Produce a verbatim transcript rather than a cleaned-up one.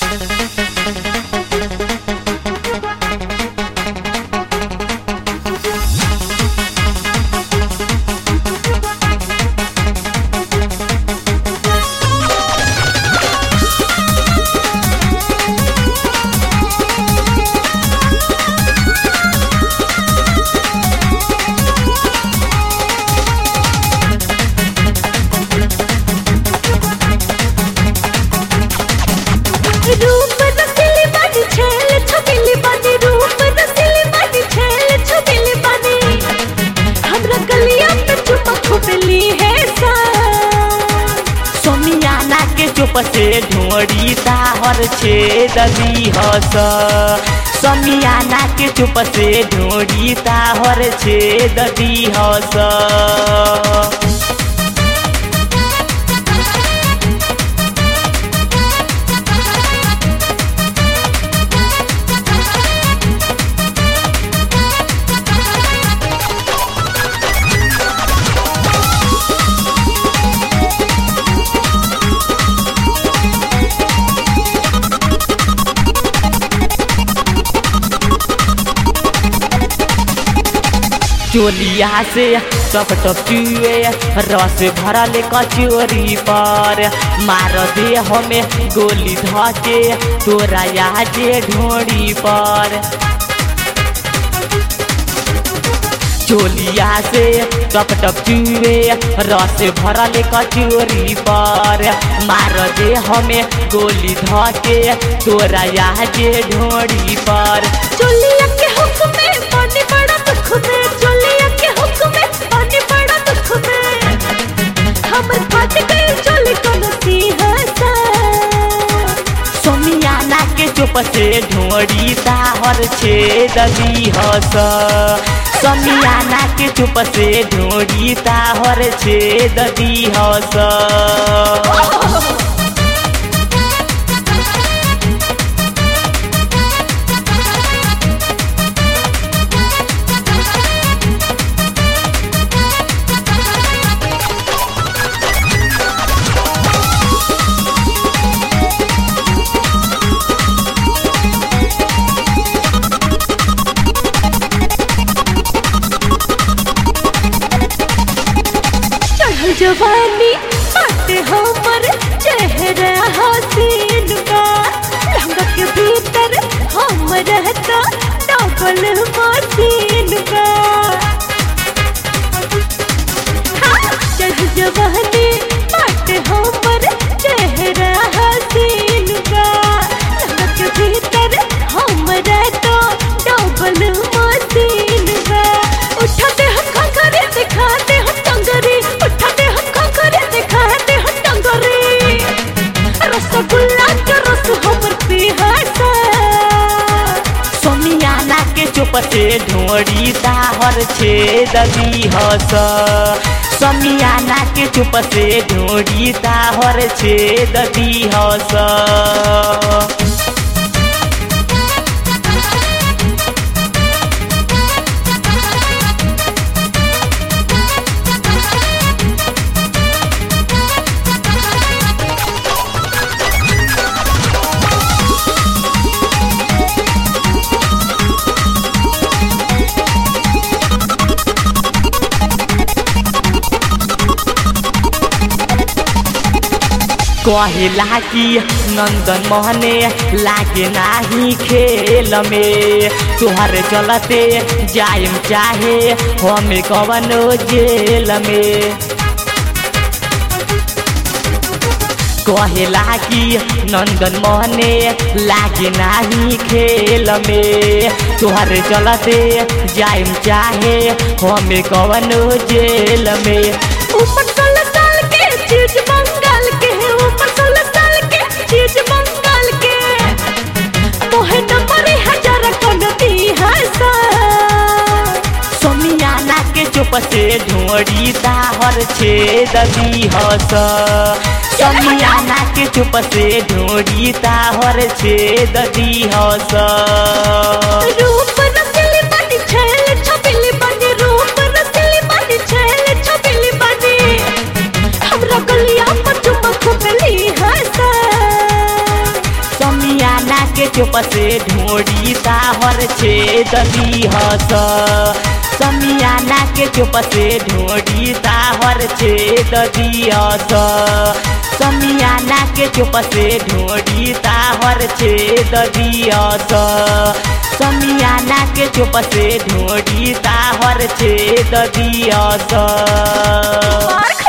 चुप से ढोड़ी ताहर छेद दीहस समियाना के चुप से ढोड़ी ताहर छेद दीहस। चोलिया से टप टप चुए रस भरल कचोरी पर मार दे हमें गोली धके तोरा याजे ढोड़ी पर। चोलिया से टप टप चुए रस भरल कचोरी पर मार दे हमें गोली धके तोरा याजे ढोड़ी पर। चोलिया के हुक्म में पानी बड़ा दुख में चोलिया के हुक्म में पानी बड़ा दुख में हमर फाट गए चोली कोनो सिंहासा। सोमियाना के चुप से ढोड़ी ताहर छेद दीहस समियाना के चुप से ढोड़ी ताहर छेद दीहस। जवानी बाटे हमर चेहरा हसीन बा लहंगा के भीतर हम रहता डबल मशीन बा। चढ़ जवानी बाटे हमर चेहरा हसीन बा लहंगा के भीतर हम रहता डबल मशीन बा। उठा दे हम खखरे दिखा दे हम टंगरी उठा रसगुल्ला के रस हमर पिहासा। सोमियाना के चुप से ढोड़ी ताहर छेद दीहस समियाना के चुप से ढोड़ी ताहर छेद दीहस। कहेला कि नंदन मोहने लागे नाही खेल में तुहर चलते जायम चाहे हमें कवनो जेल में। कहेला कि नंदन मोहने लागे नाही खेल में तुहर चलते जायम चाहे हमें कवनो जेल में। ऊपर सोलह साल के चीज बंगाल के ऊपर सोलह साल के चीज बंगाल के मोहे नंबर हजार कौन दिहासा। सोमियाना के चुप से ढोड़ी ताहर छेद दीहस सोमियाना के चुप से ढोड़ी ताहर छेद दीहस। रूप रसीली बनी छेल छबिली बनी रूप रसीली बनी छेल छबिली बनी हमरा गलिया पर चुप खुबली हंसा। सोमिया के चुप से ढोड़ी ताहर छेद दिहस समियाना के चुप से ढोड़ी ताहर छेद दिहस समियाना के चुप से ढोड़ी ताहर छेद दिहस समियाना के चुप से ढोड़ी ताहर छेद दिहस।